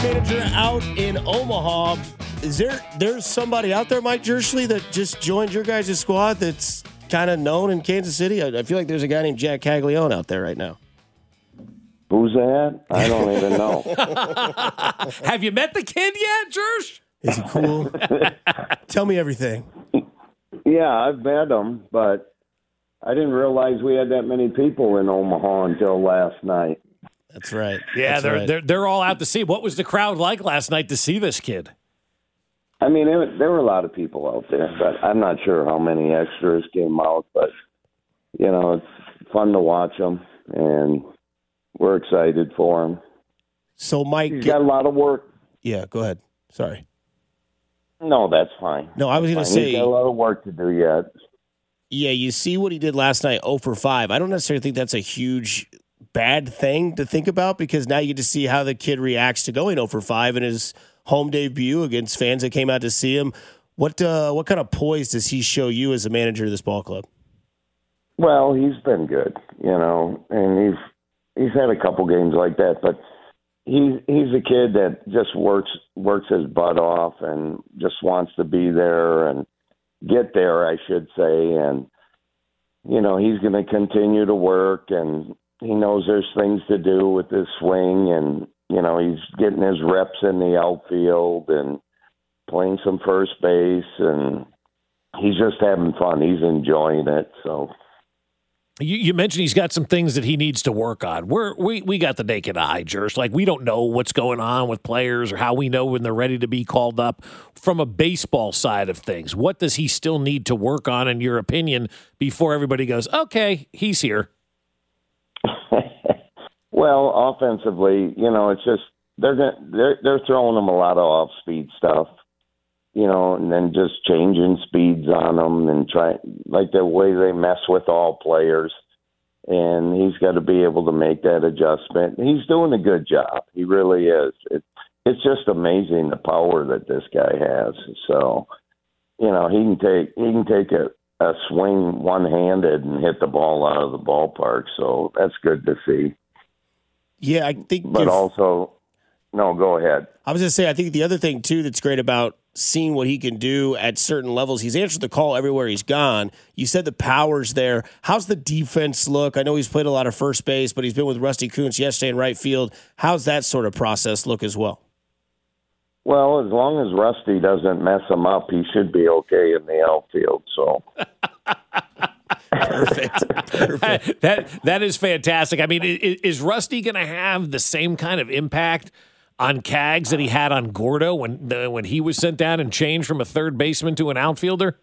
manager out in Omaha. There's somebody out there, Mike Jerschley, that just joined your guys' squad that's kind of known in Kansas City? I feel like there's a guy named Jack Caglione out there right now. Who's that? I don't even know. Have you met the kid yet, Jersh? Is he cool? Tell me everything. Yeah, I've met him, but I didn't realize we had that many people in Omaha until last night. That's right. Yeah, That's they're all out to see. What was the crowd like last night to see this kid? I mean, there were a lot of people out there, but I'm not sure how many extras came out. But, you know, it's fun to watch them, and we're excited for him. So, Mike... He's got a lot of work. Yeah, go ahead. Sorry. No, that's fine. No, I was going to say... He's got a lot of work to do yet. Yeah, you see what he did last night, 0 for 5. I don't necessarily think that's a huge bad thing to think about, because now you get to see how the kid reacts to going 0 for 5 in his home debut against fans that came out to see him. What kind of poise does he show you as a manager of this ball club? Well, he's been good, you know, and he's had a couple games like that, but he's a kid that just works his butt off and just wants to be there and get there, I should say. And, you know, he's going to continue to work, and he knows there's things to do with his swing, and, you know, he's getting his reps in the outfield and playing some first base, and he's just having fun. He's enjoying it. So you mentioned he's got some things that he needs to work on. We got the naked eye, Jersh. Like, we don't know what's going on with players or how we know when they're ready to be called up. From a baseball side of things, what does he still need to work on, in your opinion, before everybody goes, okay, he's here? Well, offensively, you know, it's just they're throwing him a lot of off-speed stuff, you know, and then just changing speeds on them and like the way they mess with all players. And he's got to be able to make that adjustment. He's doing a good job. He really is. It's just amazing the power that this guy has. So, you know, he can take a swing one-handed and hit the ball out of the ballpark. So that's good to see. Yeah, I think. But also, no, go ahead. I was going to say, I think the other thing, too, that's great about seeing what he can do at certain levels, he's answered the call everywhere he's gone. You said the power's there. How's the defense look? I know he's played a lot of first base, but he's been with Rusty Kuntz yesterday in right field. How's that sort of process look as well? Well, as long as Rusty doesn't mess him up, he should be okay in the outfield. So. Perfect. That is fantastic. I mean, is Rusty going to have the same kind of impact on Cags that he had on Gordo when he was sent down and changed from a third baseman to an outfielder?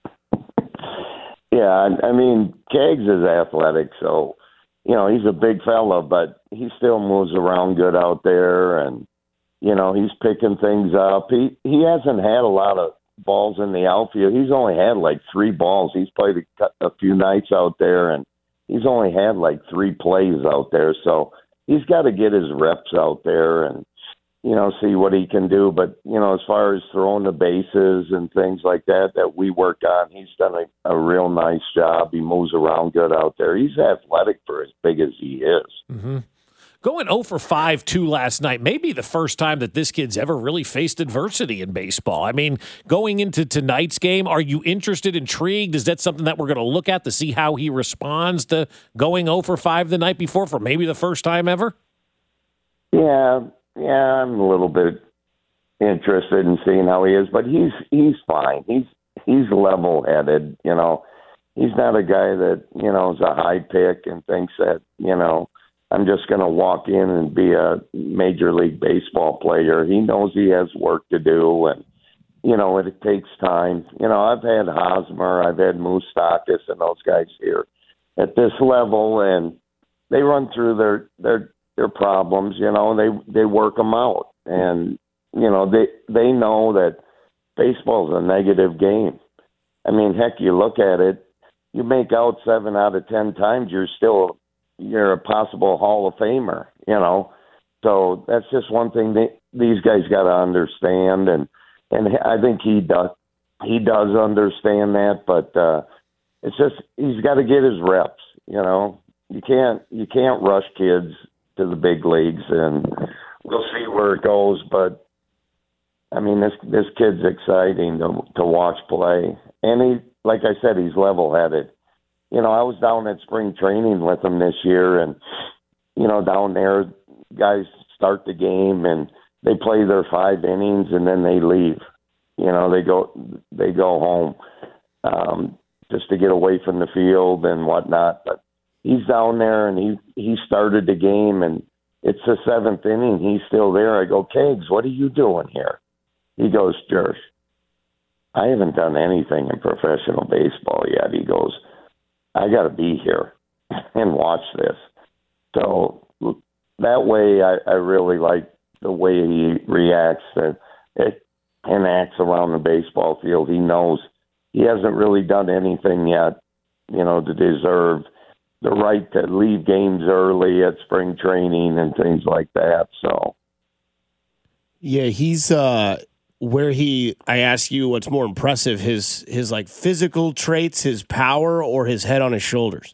Yeah, I mean, Cags is athletic, so, you know, he's a big fella, but he still moves around good out there, and, you know, he's picking things up. He hasn't had a lot of balls in the outfield. He's only had like 3 balls. He's played a few nights out there, and he's only had like 3 plays out there. So he's got to get his reps out there and, you know, see what he can do. But, you know, as far as throwing the bases and things like that we work on, he's done a real nice job. He moves around good out there. He's athletic for as big as he is. Mm-hmm. Going 0 for 5-2 last night, maybe the first time that this kid's ever really faced adversity in baseball. I mean, going into tonight's game, are you interested, intrigued? Is that something that we're going to look at to see how he responds to going 0 for 5 the night before for maybe the first time ever? Yeah, I'm a little bit interested in seeing how he is, but he's fine. He's level-headed, you know. He's not a guy that, you know, is a high pick and thinks that, you know, I'm just going to walk in and be a Major League Baseball player. He knows he has work to do, and, you know, it takes time. You know, I've had Hosmer, I've had Moustakas and those guys here at this level, and they run through their problems, you know, and they work them out. And, you know, they know that baseball is a negative game. I mean, heck, you look at it, you make out 7 out of 10 times, you're a possible Hall of Famer, you know. So that's just one thing these guys got to understand, and I think he does understand that. But it's just he's got to get his reps, you know. You can't rush kids to the big leagues, and we'll see where it goes. But I mean, this kid's exciting to watch play, and he, like I said, he's level-headed. You know, I was down at spring training with him this year, and you know, down there, guys start the game and they play their 5 innings and then they leave. You know, they go home just to get away from the field and whatnot. But he's down there and he started the game, and it's the 7th inning. He's still there. I go, Kegs, what are you doing here? He goes, Jersh, I haven't done anything in professional baseball yet. He goes, I got to be here and watch this. So that way, I really like the way he reacts and acts around the baseball field. He knows he hasn't really done anything yet, you know, to deserve the right to leave games early at spring training and things like that. So, yeah, he's where I ask you what's more impressive, his like physical traits, his power, or his head on his shoulders?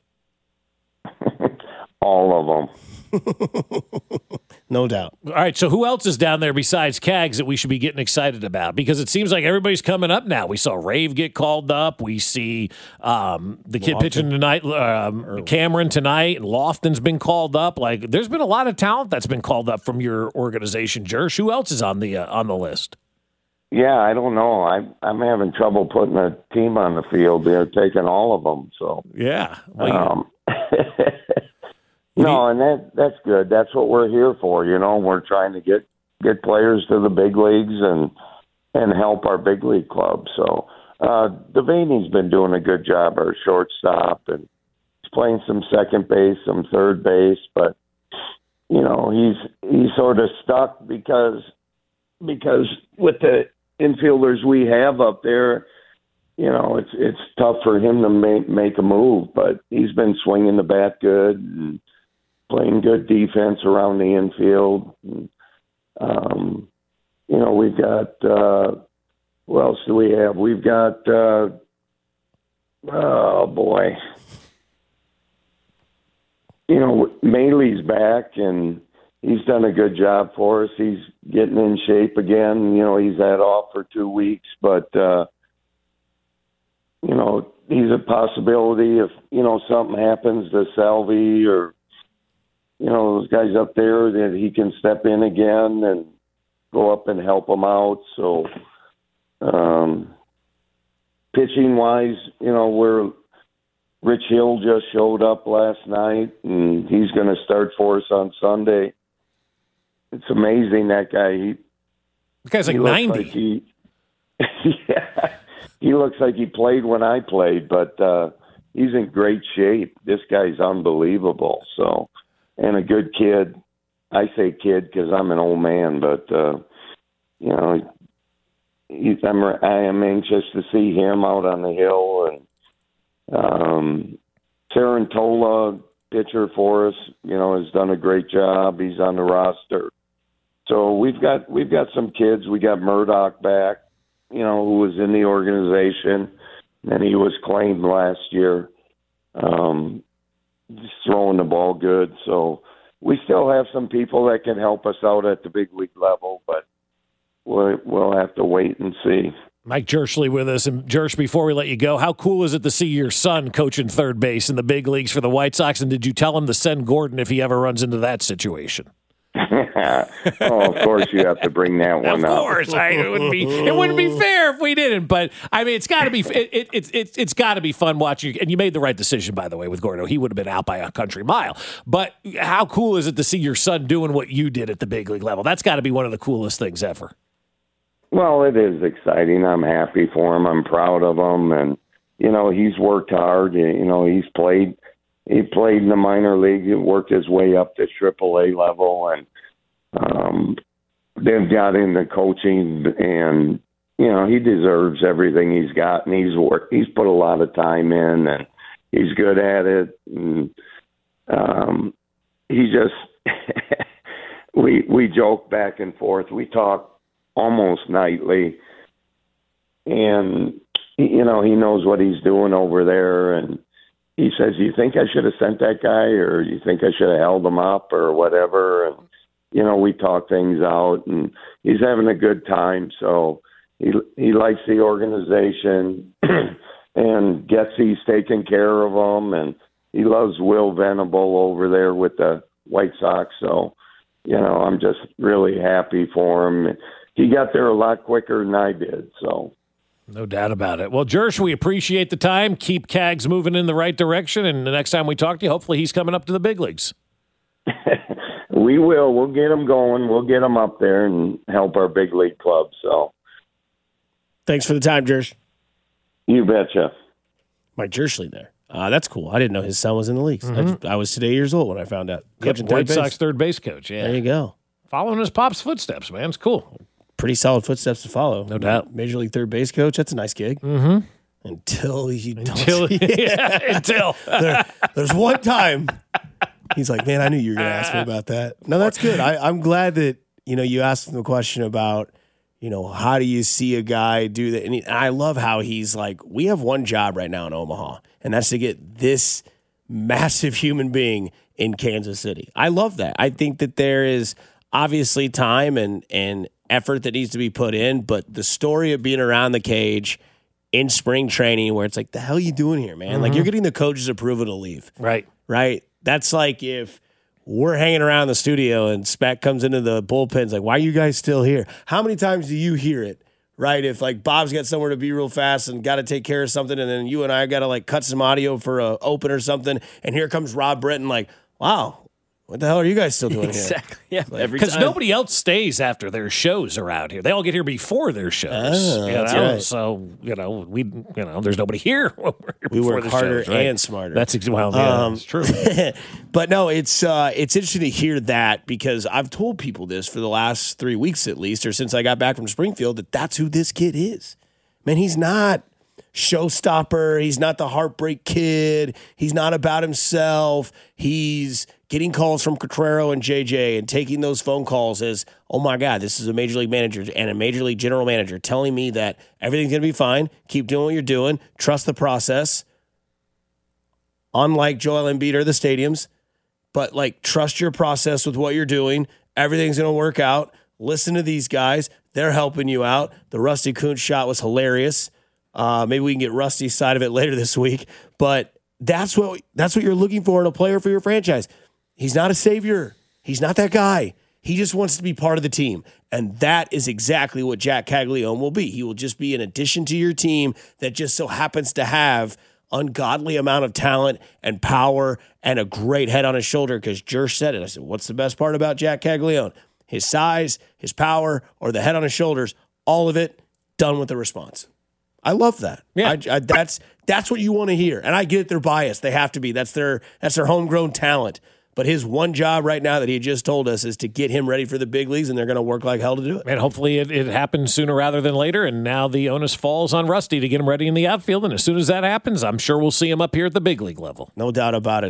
All of them. No doubt. All right, so who else is down there besides Cags that we should be getting excited about? Because it seems like everybody's coming up now. We saw Rave get called up. We see the kid pitching tonight, Cameron tonight, and Lofton's been called up. Like, there's been a lot of talent that's been called up from your organization, Jersh. Who else is on the list? Yeah, I don't know. I'm having trouble putting a team on the field. They're taking all of them. So yeah. Well, no, and that's good. That's what we're here for. You know, we're trying to get players to the big leagues and help our big league club. So Devaney's been doing a good job, our shortstop, and he's playing some second base, some third base, but you know, he's sort of stuck because with the infielders we have up there, you know, it's tough for him to make a move, but he's been swinging the bat good and playing good defense around the infield. You know, we've got who else do we have? We've got oh boy, you know, Maley's back and he's done a good job for us. He's getting in shape again. You know, he's had off for 2 weeks, but you know, he's a possibility if, you know, something happens to Salvi or, you know, those guys up there, that he can step in again and go up and help them out. So, pitching wise, you know, Rich Hill just showed up last night and he's going to start for us on Sunday. It's amazing, that guy. The guy's like 90. Yeah, he looks like he played when I played, but he's in great shape. This guy's unbelievable. So, and a good kid. I say kid because I'm an old man, but you know, I am anxious to see him out on the hill. And Sarantola, pitcher for us, you know, has done a great job. He's on the roster. So we've got some kids. We got Murdoch back, you know, who was in the organization, and he was claimed last year. Just throwing the ball good. So we still have some people that can help us out at the big league level, but we'll have to wait and see. Mike Jerschley with us. And Jersh, before we let you go, how cool is it to see your son coaching third base in the big leagues for the White Sox? And did you tell him to send Gordon if he ever runs into that situation? Oh, of course you have to bring that one up. Of course, it wouldn't be fair if we didn't. But I mean, it's got to be it's got to be fun watching. And you made the right decision, by the way, with Gordon. He would have been out by a country mile. But how cool is it to see your son doing what you did at the big league level? That's got to be one of the coolest things ever. Well, it is exciting. I'm happy for him. I'm proud of him, and you know, he's worked hard. You know, he played in the minor league. He worked his way up to AAA level, and they've got into coaching, and you know, he deserves everything he's got, and he's put a lot of time in, and he's good at it. And he just we joke back and forth. We talk almost nightly, and you know, he knows what he's doing over there, and he says, "You think I should have sent that guy, or you think I should have held him up, or whatever?" And we talk things out, and he's having a good time. So he likes the organization, and Getsy's taking care of him, and he loves Will Venable over there with the White Sox. So, I'm just really happy for him. He got there a lot quicker than I did, so. No doubt about it. Well, Jersh, we appreciate the time. Keep Cags moving in the right direction, and the next time we talk to you, hopefully he's coming up to the big leagues. We will. We'll get him going. We'll get him up there and help our big league club. So, thanks for the time, Jersh. You betcha. Mike Jershly there. That's cool. I didn't know his son was in the leagues. I was today years old when I found out. Coaching White Sox third base coach. Yeah, there you go. Following his pop's footsteps, man. It's cool. Pretty solid footsteps to follow. No doubt. Major League third base coach. That's a nice gig. Mm-hmm. Until there's one time he's like, man, I knew you were going to ask me about that. No, that's good. I'm glad that, you asked him the question about, how do you see a guy do that? And I love how he's like, we have one job right now in Omaha, and that's to get this massive human being in Kansas City. I love that. I think that there is obviously time and effort that needs to be put in, but the story of being around the cage in spring training where it's like, the hell are you doing here, man? Like, you're getting the coach's approval to leave. Right. That's like if we're hanging around the studio and Speck comes into the bullpen, like, why are you guys still here? How many times do you hear it, right? If, like, Bob's got somewhere to be real fast and got to take care of something, and then you and I got to, like, cut some audio for a open or something, and here comes Rob Britton, like, wow, what the hell are you guys still doing here? Exactly. Yeah. Because nobody else stays after their shows around here. They all get here before their shows. That's right. So, there's nobody here. We work harder shows, right? and smarter. That's that's true. But no, it's interesting to hear that, because I've told people this for the last 3 weeks at least, or since I got back from Springfield, that's who this kid is. Man, he's not showstopper. He's not the heartbreak kid. He's not about himself. He's getting calls from Cotrero and JJ and taking those phone calls as, oh my God, this is a major league manager and a major league general manager telling me that everything's going to be fine. Keep doing what you're doing. Trust the process. Unlike Joel Embiid or the stadiums, but trust your process with what you're doing. Everything's going to work out. Listen to these guys. They're helping you out. The Rusty Kuntz shot was hilarious. Maybe we can get Rusty's side of it later this week, but that's what you're looking for in a player for your franchise. He's not a savior. He's not that guy. He just wants to be part of the team. And that is exactly what Jack Caglione will be. He will just be an addition to your team that just so happens to have ungodly amount of talent and power and a great head on his shoulder, because Jersh said it. I said, what's the best part about Jack Caglione? His size, his power, or the head on his shoulders, all of it done with the response. I love that. Yeah. That's what you want to hear. And I get it, they're biased. They have to be. That's their homegrown talent. But his one job right now that he just told us is to get him ready for the big leagues, and they're going to work like hell to do it. And hopefully it happens sooner rather than later, and now the onus falls on Rusty to get him ready in the outfield, and as soon as that happens, I'm sure we'll see him up here at the big league level. No doubt about it.